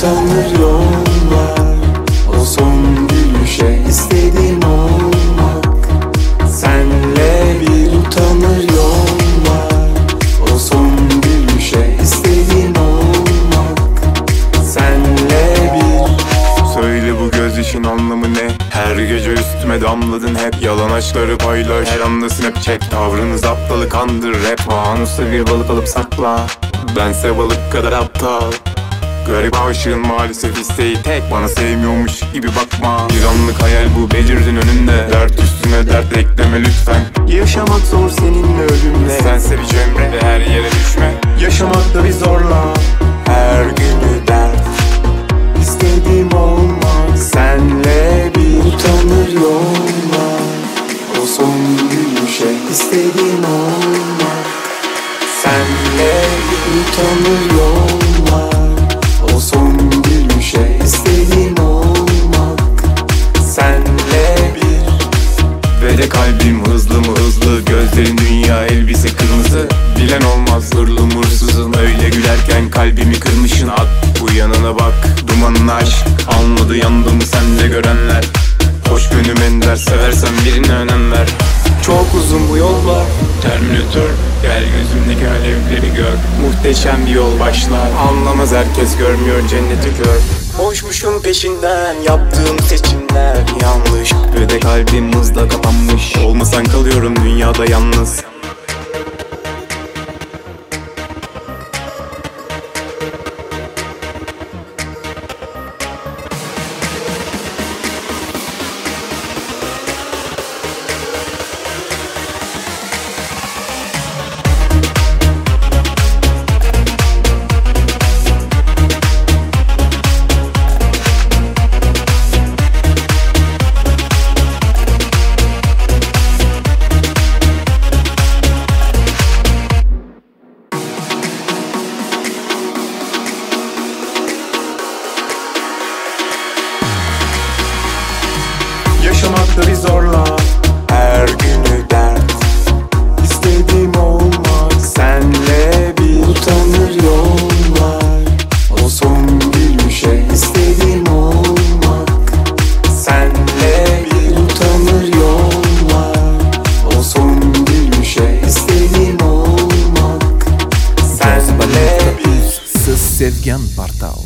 utanır yollar. O son gülüşe istediğim olmak. Senle bir utanır yollar. O son gülüşe istediğim olmak. Senle bir. Söyle bu gözyaşın anlamı ne? Her gece üstüme damladın hep. Yalan aşkları paylaş, her anda snap çek. Tavrınız aptalı kandır rap. Fanusta bir balık alıp sakla. Bense balık kadar aptal. Garip aşığın maalesef isteği tek. Bana sevmiyormuş gibi bakma. Bir anlık hayal bu, belirdin önümde. Dert üstüne dert ekleme lütfen. Yaşamak zor seninle ölümle. Sense bir cemre ve her yere düşme. Yaşamak da bir zorla. Her günü dert. İstediğim olmak. Senle bir utanır yollar. O son gülüşe istediğim olmak. Senle bir utanır yollar. O son gülüşe istediğim olmak. Senle bir. Ve de kalbim hızlı mı hızlı. Gözlerin dünya elbise kırmızı. Bilen olmaz hırlı mursuzum. Öyle gülerken kalbimi kırmışın. At bu yanına bak, dumanın aşk. Anladı yandım senle görenler. Hoş gönlüm ender, seversen birine önem ver. Çok uzun bu yollar. Terminator, gel gözümdeki alevleri gör. Muhteşem bir yol başlar. Anlamaz herkes, görmüyor cenneti kör. Koşmuşum peşinden, yaptığım seçimler yanlış. Ve de kalbim hızla kapanmış. Olmasan kalıyorum dünyada yalnız. Yaşamak da bir zorla. Her günü dert. İstediğim olmak. Senle bir Utanır yollar. O son gülüşe istediğim olmak. senle Bir utanır yollar. O son gülüşe istediğim olmak. senle bir. С Sevgen Portal.